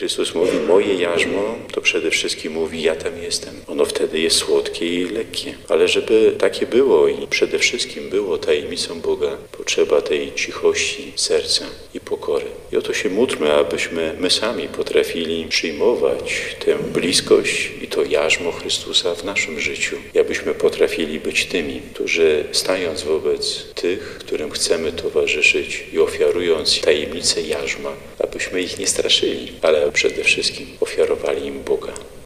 Chrystus mówi moje jarzmo, to przede wszystkim mówi ja tam jestem. Ono wtedy jest słodkie i lekkie. Ale żeby takie było i przede wszystkim było tajemnicą Boga, potrzeba tej cichości serca i pokory. I o to się módlmy, abyśmy my sami potrafili przyjmować tę bliskość i to jarzmo Chrystusa w naszym życiu. I abyśmy potrafili być tymi, którzy stając wobec tych, którym chcemy towarzyszyć i ofiarując tajemnicę jarzma, abyśmy ich nie straszyli, ale przede wszystkim ofiarowali im Boga.